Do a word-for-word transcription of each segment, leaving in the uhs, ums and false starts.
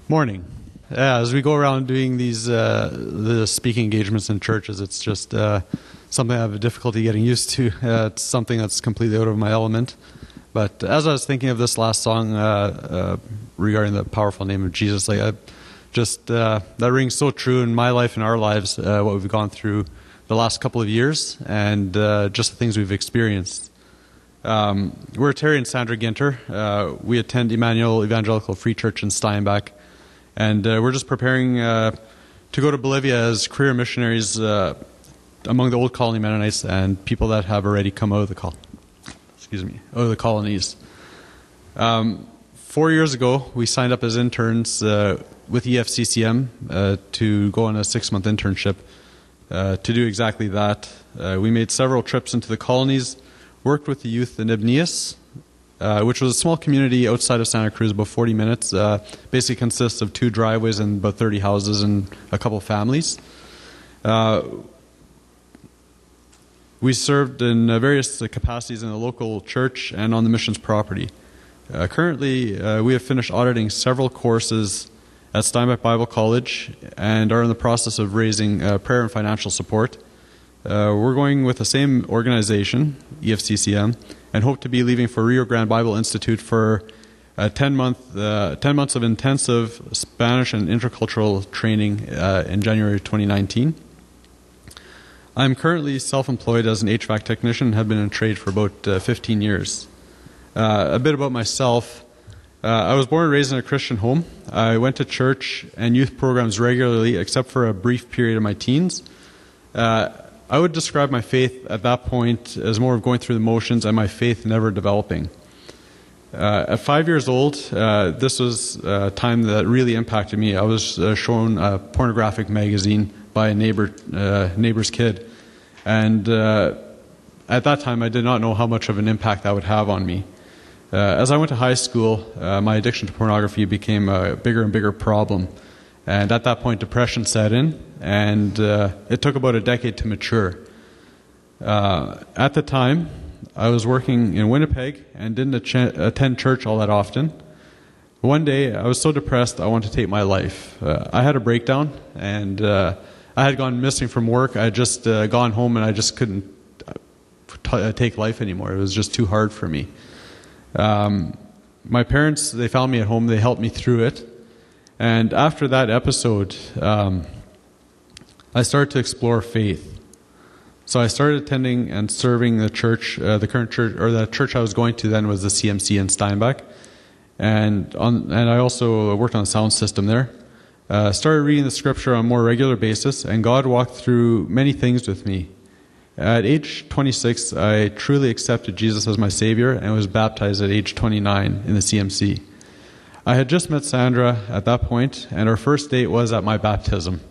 Morning. Yeah, as we go around doing these uh, the speaking engagements in churches, it's just uh, something I have a difficulty getting used to. Uh, it's something that's completely out of my element. But as I was thinking of this last song uh, uh, regarding the powerful name of Jesus, like I just uh, that rings so true in my life and our lives, uh, what we've gone through the last couple of years, and uh, just the things we've experienced. Um, we're Terry and Sandra Ginter. Uh, we attend Emmanuel Evangelical Free Church in Steinbach. And uh, we're just preparing uh, to go to Bolivia as career missionaries uh, among the old colony Mennonites and people that have already come out of the col- excuse me, out of the colonies. Um, four years ago, we signed up as interns uh, with E F C C M uh, to go on a six-month internship uh, to do exactly that. Uh, we made several trips into the colonies, worked with the youth in Ibnias, Uh, which was a small community outside of Santa Cruz, about forty minutes. Uh, basically consists of two driveways and about thirty houses and a couple of families. Uh, we served in uh, various capacities in the local church and on the missions property. Uh, currently, uh, we have finished auditing several courses at Steinbach Bible College and are in the process of raising uh, prayer and financial support. Uh, we're going with the same organization, E F C C M, and hope to be leaving for Rio Grande Bible Institute for a ten month, uh, ten months of intensive Spanish and intercultural training uh, in January twenty nineteen. I'm currently self-employed as an H V A C technician and have been in trade for about uh, fifteen years. Uh, a bit about myself. Uh, I was born and raised in a Christian home. I went to church and youth programs regularly, except for a brief period of my teens. Uh, I would describe my faith at that point as more of going through the motions and my faith never developing. Uh, at five years old, uh, this was a time that really impacted me. I was uh, shown a pornographic magazine by a neighbor, uh, neighbor's kid. And uh, at that time, I did not know how much of an impact that would have on me. Uh, as I went to high school, uh, my addiction to pornography became a bigger and bigger problem. And at that point, depression set in, and uh, it took about a decade to mature. Uh, at the time, I was working in Winnipeg and didn't ach- attend church all that often. One day, I was so depressed, I wanted to take my life. Uh, I had a breakdown, and uh, I had gone missing from work. I had just uh, gone home, and I just couldn't t- take life anymore. It was just too hard for me. Um, my parents, they found me at home. They helped me through it. And after that episode, um, I started to explore faith. So I started attending and serving the church, uh, the current church, or the church I was going to then was the C M C in Steinbach. And on, and I also worked on the sound system there. Uh, started reading the scripture on a more regular basis, and God walked through many things with me. At age twenty-six, I truly accepted Jesus as my Savior and was baptized at age twenty-nine in the C M C. I had just met Sandra at that point, and our first date was at my baptism.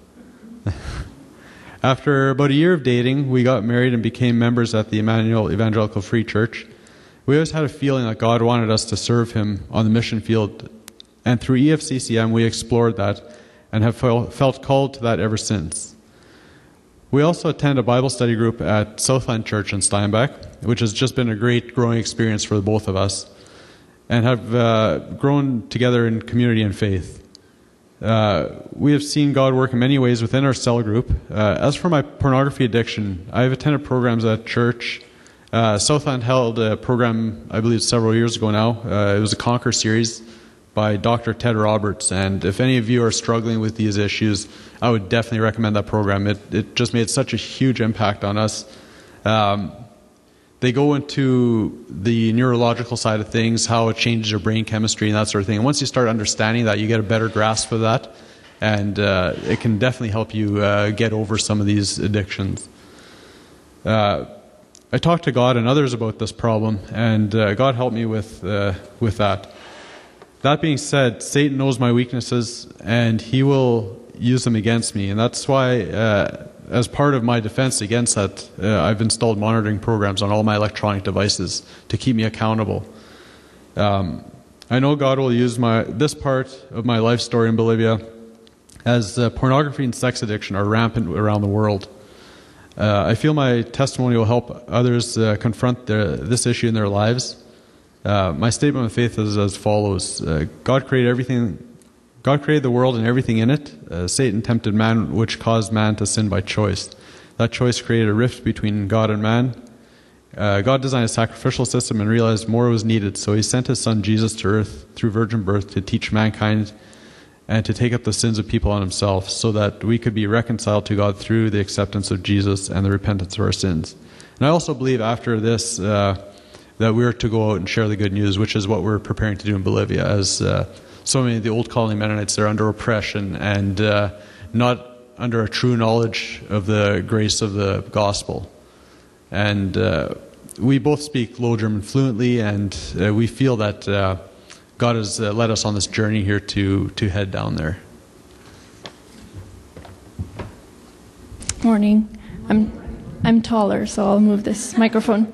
After about a year of dating, we got married and became members at the Emmanuel Evangelical Free Church. We always had a feeling that God wanted us to serve Him on the mission field, and through E F C C M we explored that and have felt called to that ever since. We also attend a Bible study group at Southland Church in Steinbach, which has just been a great growing experience for the both of us, and have uh, grown together in community and faith. Uh, we have seen God work in many ways within our cell group. Uh, as for my pornography addiction, I have attended programs at church. Uh, Southland held a program, I believe, several years ago now. Uh, it was a Conquer series by Doctor Ted Roberts, and if any of you are struggling with these issues, I would definitely recommend that program. It, it just made such a huge impact on us. Um, They go into the neurological side of things, how it changes your brain chemistry and that sort of thing. And once you start understanding that, you get a better grasp of that. And uh, it can definitely help you uh, get over some of these addictions. Uh, I talked to God and others about this problem, and uh, God helped me with, uh, with that. That being said, Satan knows my weaknesses, and he will use them against me. And that's why... Uh, As part of my defense against that, uh, I've installed monitoring programs on all my electronic devices to keep me accountable. Um, I know God will use my this part of my life story in Bolivia, as uh, pornography and sex addiction are rampant around the world. Uh, I feel my testimony will help others uh, confront their, this issue in their lives. Uh, my statement of faith is as follows. Uh, God created everything God created the world and everything in it. Uh, Satan tempted man, which caused man to sin by choice. That choice created a rift between God and man. Uh, God designed a sacrificial system and realized more was needed, so he sent his son Jesus to earth through virgin birth to teach mankind and to take up the sins of people on himself so that we could be reconciled to God through the acceptance of Jesus and the repentance of our sins. And I also believe after this uh, that we're to go out and share the good news, which is what we're preparing to do in Bolivia, as uh, so many of the old colony Mennonites are under oppression and uh, not under a true knowledge of the grace of the gospel. And uh, we both speak Low German fluently, and uh, we feel that uh, God has uh, led us on this journey here to, to head down there. Morning. I'm I'm taller, so I'll move this microphone.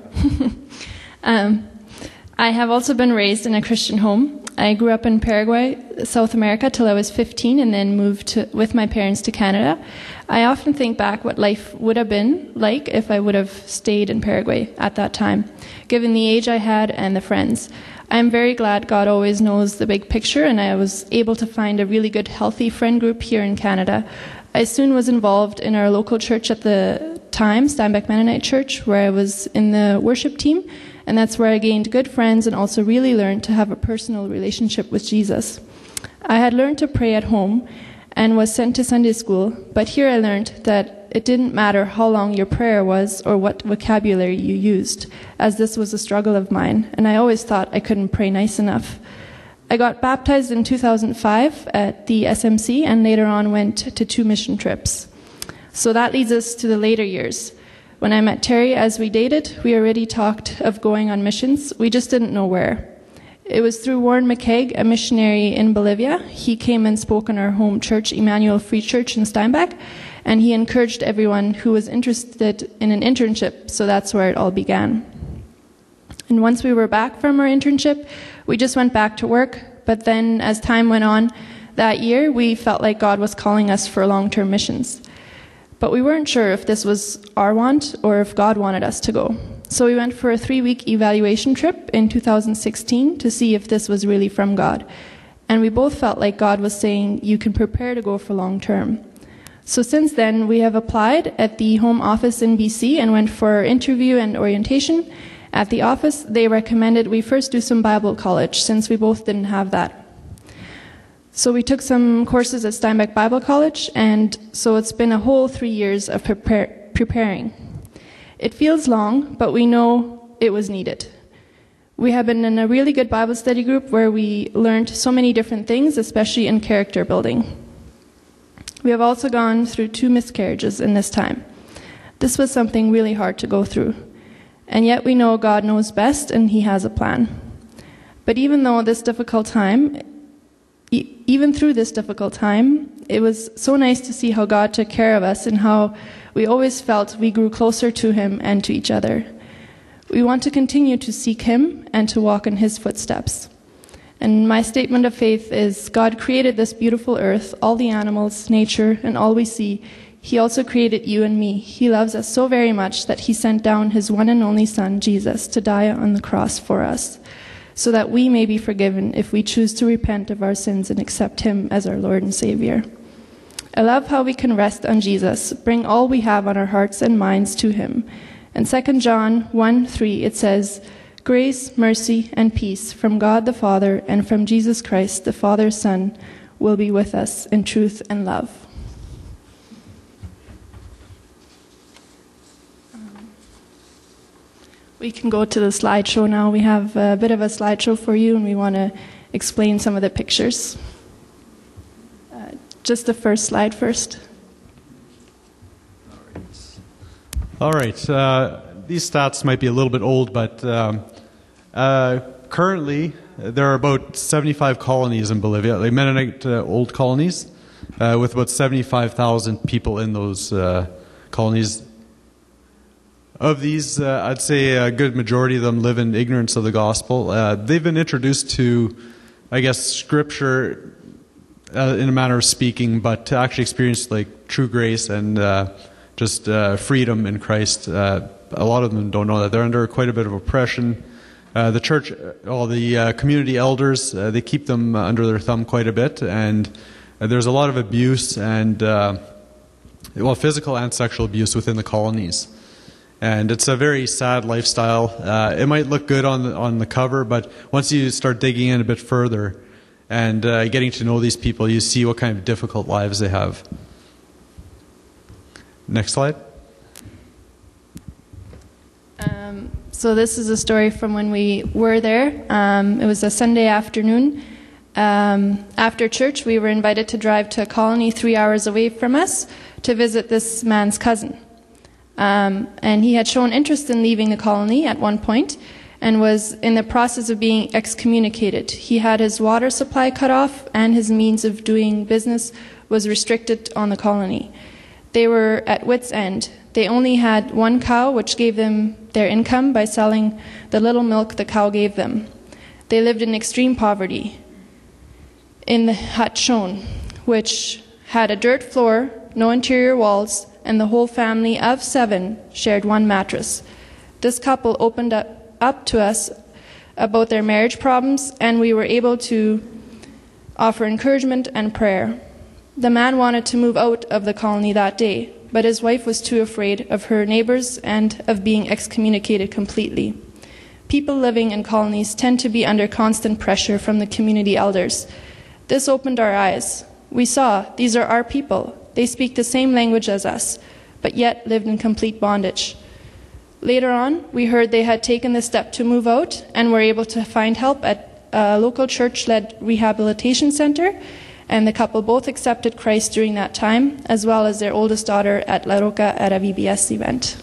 um, I have also been raised in a Christian home. I grew up in Paraguay, South America, till I was fifteen, and then moved to, with my parents to Canada. I often think back what life would have been like if I would have stayed in Paraguay at that time, given the age I had and the friends. I'm very glad God always knows the big picture, and I was able to find a really good, healthy friend group here in Canada. I soon was involved in our local church at the time, Steinbach Mennonite Church, where I was in the worship team. And that's where I gained good friends and also really learned to have a personal relationship with Jesus. I had learned to pray at home and was sent to Sunday school, but here I learned that it didn't matter how long your prayer was or what vocabulary you used, as this was a struggle of mine, and I always thought I couldn't pray nice enough. I got baptized in two thousand five at the S M C and later on went to two mission trips. So that leads us to the later years. When I met Terry, as we dated, we already talked of going on missions. We just didn't know where. It was through Warren McKeag, a missionary in Bolivia. He came and spoke in our home church, Emmanuel Free Church in Steinbach, and he encouraged everyone who was interested in an internship, so that's where it all began. And once we were back from our internship, we just went back to work, but then as time went on that year, we felt like God was calling us for long-term missions. But we weren't sure if this was our want or if God wanted us to go. So we went for a three-week evaluation trip in two thousand sixteen to see if this was really from God. And we both felt like God was saying, you can prepare to go for long term. So since then, we have applied at the Home Office in B C and went for interview and orientation. At the office, they recommended we first do some Bible college, since we both didn't have that. So we took some courses at Steinbach Bible College, and so it's been a whole three years of prepare, preparing. It feels long, but we know it was needed. We have been in a really good Bible study group where we learned so many different things, especially in character building. We have also gone through two miscarriages in this time. This was something really hard to go through. And yet we know God knows best and He has a plan. But even though this difficult time, Even through this difficult time, it was so nice to see how God took care of us and how we always felt we grew closer to Him and to each other. We want to continue to seek Him and to walk in His footsteps. And my statement of faith is God created this beautiful earth, all the animals, nature, and all we see. He also created you and me. He loves us so very much that He sent down His one and only Son, Jesus, to die on the cross for us, so that we may be forgiven if we choose to repent of our sins and accept Him as our Lord and Savior. I love how we can rest on Jesus, bring all we have on our hearts and minds to Him. In Second John one three, it says, "Grace, mercy, and peace from God the Father and from Jesus Christ, the Father's Son, will be with us in truth and love." We can go to the slideshow now. We have a bit of a slideshow for you, and we want to explain some of the pictures. Uh, just the first slide first. All right. Uh, these stats might be a little bit old, but um, uh, currently there are about seventy-five colonies in Bolivia, like Mennonite uh, old colonies, uh, with about seventy-five thousand people in those uh, colonies. Of these, uh, I'd say a good majority of them live in ignorance of the gospel. Uh, they've been introduced to, I guess, Scripture uh, in a manner of speaking, but to actually experience like true grace and uh, just uh, freedom in Christ. Uh, a lot of them don't know that. They're under quite a bit of oppression. Uh, the church, all the uh, community elders, uh, they keep them under their thumb quite a bit, and uh, there's a lot of abuse and, uh, well, physical and sexual abuse within the colonies. And it's a very sad lifestyle. Uh, it might look good on the, on the cover, but once you start digging in a bit further and uh, getting to know these people, you see what kind of difficult lives they have. Next slide. Um, so this is a story from when we were there. Um, it was a Sunday afternoon. Um, after church, we were invited to drive to a colony three hours away from us to visit this man's cousin. Um, and he had shown interest in leaving the colony at one point and was in the process of being excommunicated. He had his water supply cut off and his means of doing business was restricted on the colony. They were at wit's end. They only had one cow, which gave them their income by selling the little milk the cow gave them. They lived in extreme poverty. In the hut shown, which had a dirt floor, no interior walls, and the whole family of seven shared one mattress. This couple opened up, up to us about their marriage problems, and we were able to offer encouragement and prayer. The man wanted to move out of the colony that day, but his wife was too afraid of her neighbors and of being excommunicated completely. People living in colonies tend to be under constant pressure from the community elders. This opened our eyes. We saw these are our people. They speak the same language as us, but yet lived in complete bondage. Later on, we heard they had taken the step to move out and were able to find help at a local church-led rehabilitation center, and the couple both accepted Christ during that time, as well as their oldest daughter at La Roca at a V B S event.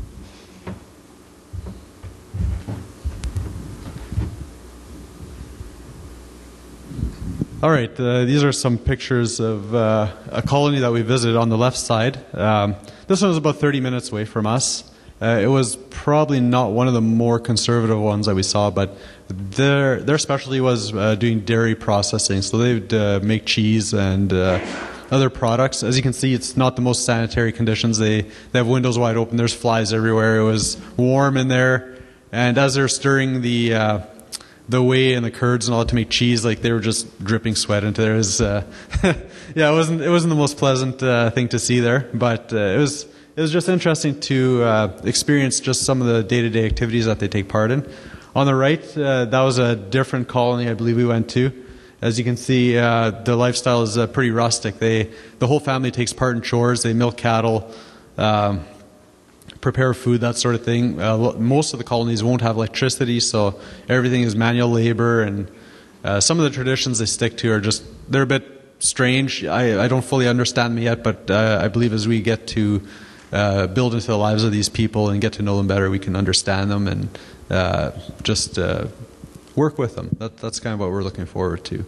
All right, uh, these are some pictures of uh, a colony that we visited on the left side. Um, this one was about thirty minutes away from us. Uh, it was probably not one of the more conservative ones that we saw, but their their specialty was uh, doing dairy processing. So they would uh, make cheese and uh, other products. As you can see, it's not the most sanitary conditions. They, they have windows wide open. There's flies everywhere. It was warm in there. And as they're stirring the... Uh, the whey and the curds and all that to make cheese, like they were just dripping sweat into there. It was, uh, yeah, it wasn't it wasn't the most pleasant uh, thing to see there, but uh, it was it was just interesting to uh, experience just some of the day-to-day activities that they take part in. On the right, uh, that was a different colony I believe we went to. As you can see, uh, the lifestyle is uh, pretty rustic. They the whole family takes part in chores. They milk cattle. Um, prepare food, that sort of thing. Uh, most of the colonies won't have electricity, so everything is manual labor, and uh, some of the traditions they stick to are just, they're a bit strange. I, I don't fully understand them yet, but uh, I believe as we get to uh, build into the lives of these people and get to know them better, we can understand them and uh, just uh, work with them. That, that's kind of what we're looking forward to.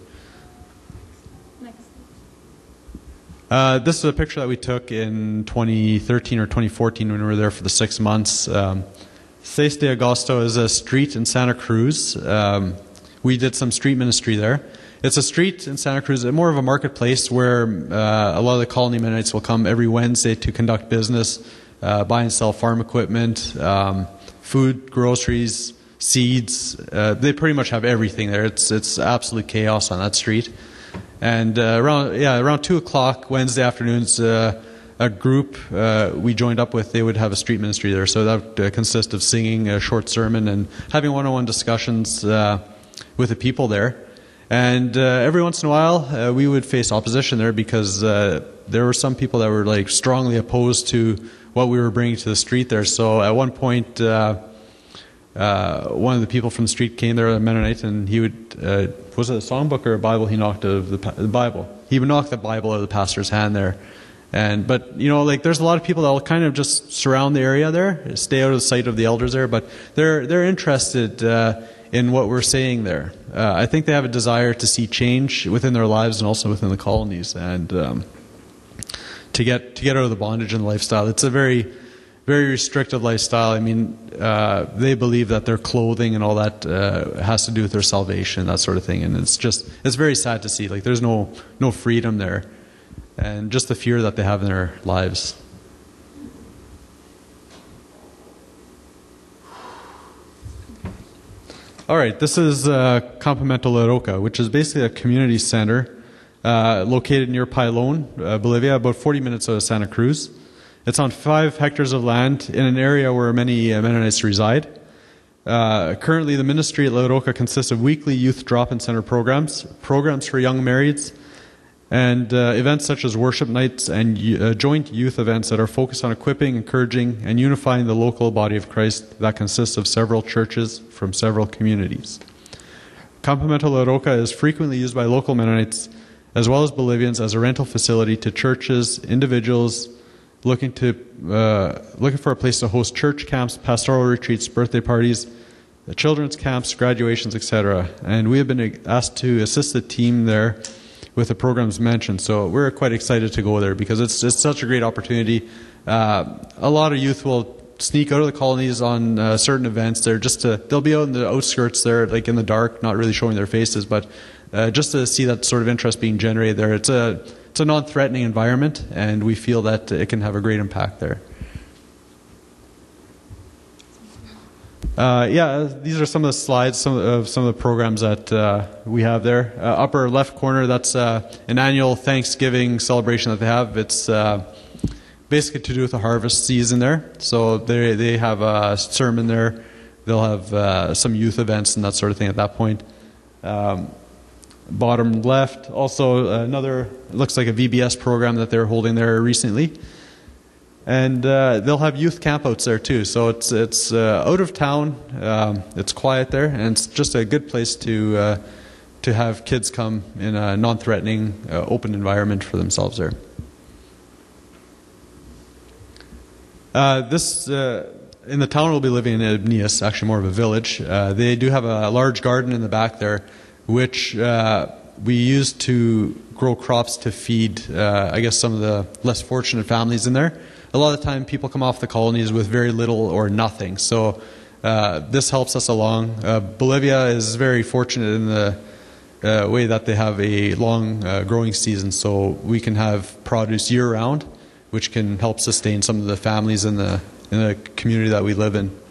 Uh, this is a picture that we took in twenty thirteen or twenty fourteen when we were there for the six months. Um, Seis de Agosto is a street in Santa Cruz. Um, we did some street ministry there. It's a street in Santa Cruz, more of a marketplace where uh, a lot of the colony Mennonites will come every Wednesday to conduct business, uh, buy and sell farm equipment, um, food, groceries, seeds. Uh, they pretty much have everything there. It's it's absolute chaos on that street. And uh, around yeah around two o'clock Wednesday afternoons, uh, a group uh, we joined up with, they would have a street ministry there. So that would uh, consist of singing a short sermon and having one-on-one discussions uh, with the people there. And uh, every once in a while, uh, we would face opposition there because uh, there were some people that were like strongly opposed to what we were bringing to the street there. So at one point, uh, uh, one of the people from the street came there, a Mennonite, and he would, uh, was it a songbook or a Bible he knocked out of the, the Bible? He would knock the Bible out of the pastor's hand there. And but you know, like there's a lot of people that will kind of just surround the area there, stay out of the sight of the elders there, but they're they're interested uh, in what we're saying there. Uh, I think they have a desire to see change within their lives and also within the colonies, and um, to get to get out of the bondage and lifestyle. It's a very very restrictive lifestyle. I mean, uh, they believe that their clothing and all that uh, has to do with their salvation, that sort of thing, and it's just it's very sad to see. Like there's no no freedom there. And just the fear that they have in their lives. All right, this is uh, Campamento La Roca, which is basically a community center uh, located near Pilon, uh, Bolivia, about forty minutes out of Santa Cruz. It's on five hectares of land in an area where many uh, Mennonites reside. Uh, currently, the ministry at La Roca consists of weekly youth drop-in center programs, programs for young marrieds, and uh, events such as worship nights and uh, joint youth events that are focused on equipping, encouraging, and unifying the local body of Christ that consists of several churches from several communities. Campamento La Roca is frequently used by local Mennonites as well as Bolivians as a rental facility to churches, individuals looking to uh, looking for a place to host church camps, pastoral retreats, birthday parties, children's camps, graduations, et cetera. And we have been asked to assist the team there with the programs mentioned. So we're quite excited to go there because it's it's such a great opportunity. Uh, a lot of youth will sneak out of the colonies on uh, certain events. They're just to, they'll be out in the outskirts there, like in the dark, not really showing their faces, but uh, just to see that sort of interest being generated there. It's a it's a non-threatening environment, and we feel that it can have a great impact there. Uh, yeah, these are some of the slides, some of some of the programs that uh, we have there. Uh, upper left corner, that's uh, an annual Thanksgiving celebration that they have. It's uh, basically to do with the harvest season there. So they they have a sermon there. They'll have uh, some youth events and that sort of thing at that point. Um, bottom left, also another, it looks like a V B S program that they're holding there recently. And uh, they'll have youth campouts there too. So it's it's uh, out of town. Um, it's quiet there, and it's just a good place to uh, to have kids come in a non-threatening, uh, open environment for themselves there. Uh, this uh, in the town we'll be living in Abnias, actually more of a village. Uh, they do have a large garden in the back there, which uh, we use to grow crops to feed, uh, I guess, some of the less fortunate families in there. A lot of the time people come off the colonies with very little or nothing. So uh, this helps us along. Uh, Bolivia is very fortunate in the uh, way that they have a long uh, growing season, so we can have produce year-round, which can help sustain some of the families in the, in the community that we live in.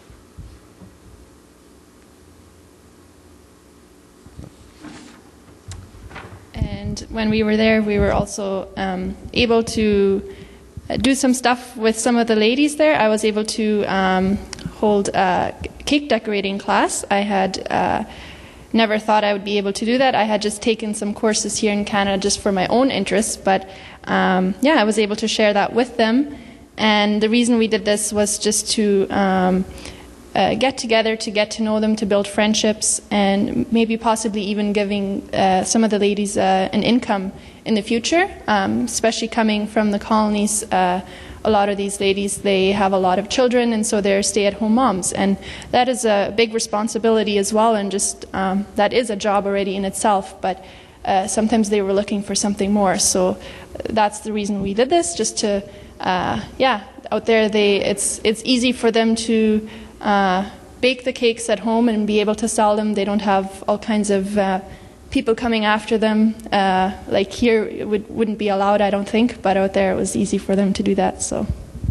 And when we were there, we were also um, able to do some stuff with some of the ladies there. I was able to um, hold a cake decorating class. I had uh, never thought I would be able to do that. I had just taken some courses here in Canada just for my own interests, but um, yeah, I was able to share that with them. And the reason we did this was just to um, uh, get together, to get to know them, to build friendships, and maybe possibly even giving uh, some of the ladies uh, an income in the future, um, especially coming from the colonies. Uh, a lot of these ladies, they have a lot of children, and so they're stay-at-home moms, and that is a big responsibility as well, and just um, that is a job already in itself, but uh, sometimes they were looking for something more. So that's the reason we did this, just to uh, yeah, out there they it's it's easy for them to uh, bake the cakes at home and be able to sell them. They don't have all kinds of uh, people coming after them. Uh, like here, it would, wouldn't be allowed, I don't think, but out there it was easy for them to do that. So,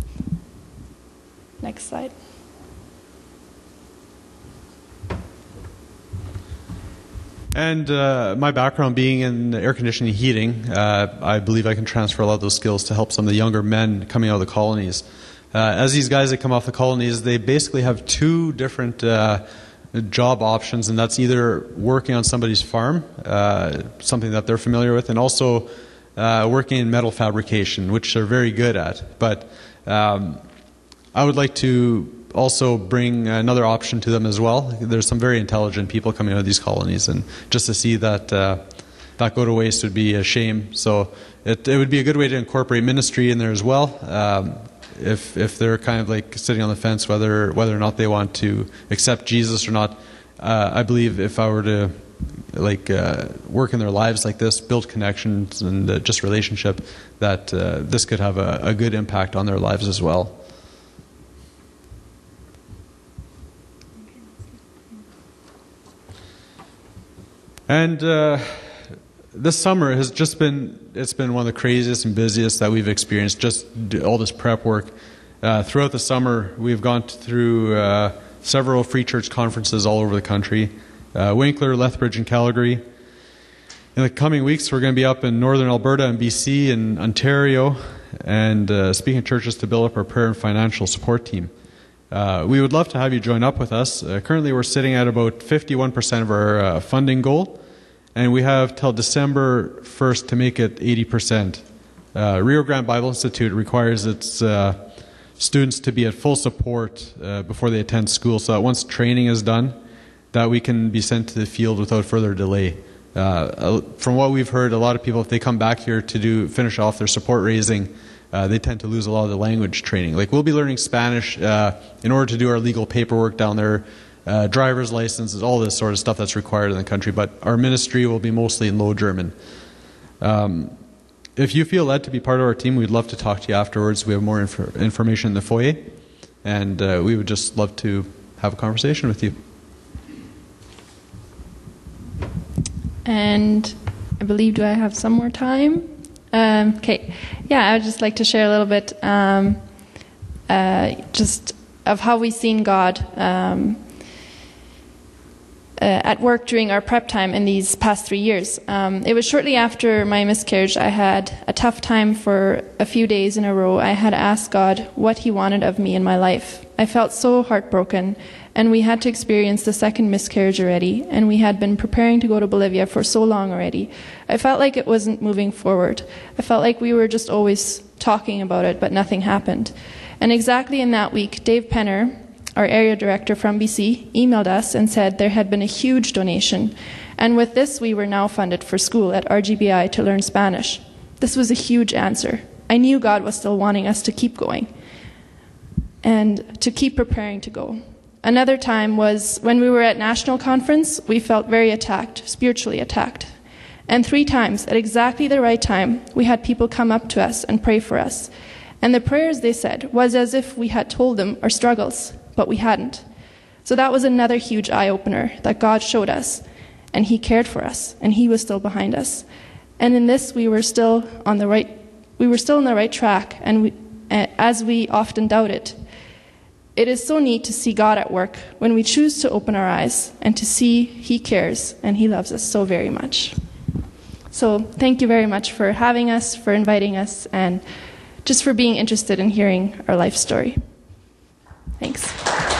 next slide. And uh, my background being in air conditioning heating, uh, I believe I can transfer a lot of those skills to help some of the younger men coming out of the colonies. Uh, as these guys that come off the colonies, they basically have two different uh, job options, and that's either working on somebody's farm, uh, something that they're familiar with, and also uh, working in metal fabrication, which they're very good at. But um, I would like to also bring another option to them as well. There's some very intelligent people coming out of these colonies, and just to see that uh, that go to waste would be a shame. So it, it would be a good way to incorporate ministry in there as well. Um, if if they're kind of like sitting on the fence whether whether or not they want to accept Jesus or not, uh, I believe if I were to like uh, work in their lives like this, build connections and uh, just relationship, that uh, this could have a, a good impact on their lives as well. And uh, this summer has just been, it's been one of the craziest and busiest that we've experienced, just all this prep work. Uh, throughout the summer, we've gone through uh, several free church conferences all over the country, uh, Winkler, Lethbridge, and Calgary. In the coming weeks, we're going to be up in northern Alberta and B C and Ontario, and uh, speaking at churches to build up our prayer and financial support team. Uh, we would love to have you join up with us. Uh, currently, we're sitting at about fifty-one percent of our uh, funding goal, and we have till December first to make it eighty percent. Uh, Rio Grande Bible Institute requires its uh, students to be at full support uh, before they attend school, so that once training is done, that we can be sent to the field without further delay. Uh, from what we've heard, a lot of people, if they come back here to do finish off their support raising, uh, they tend to lose a lot of the language training. Like, we'll be learning Spanish uh, in order to do our legal paperwork down there, uh, driver's licenses, all this sort of stuff that's required in the country, but our ministry will be mostly in Low German. Um, if you feel led to be part of our team, we'd love to talk to you afterwards. We have more inf- information in the foyer, and uh, we would just love to have a conversation with you. And I believe, do I have some more time? Um, okay. Yeah, I would just like to share a little bit um, uh, just of how we've seen God um, uh, at work during our prep time in these past three years. Um, it was shortly after my miscarriage. I had a tough time for a few days in a row. I had asked God what He wanted of me in my life. I felt so heartbroken, and we had to experience the second miscarriage already, and we had been preparing to go to Bolivia for so long already. I felt like it wasn't moving forward. I felt like we were just always talking about it, but nothing happened. And exactly in that week, Dave Penner, our area director from B C, emailed us and said there had been a huge donation, and with this we were now funded for school at R G B I to learn Spanish. This was a huge answer. I knew God was still wanting us to keep going and to keep preparing to go. Another time was when we were at national conference. We felt very attacked, spiritually attacked. And three times, at exactly the right time, we had people come up to us and pray for us. And the prayers, they said, was as if we had told them our struggles, but we hadn't. So that was another huge eye-opener that God showed us, and He cared for us, and He was still behind us. And in this, we were still on the right, we were still on the right track, and we, as we often doubted. It is so neat to see God at work when we choose to open our eyes and to see He cares and He loves us so very much. So thank you very much for having us, for inviting us, and just for being interested in hearing our life story. Thanks.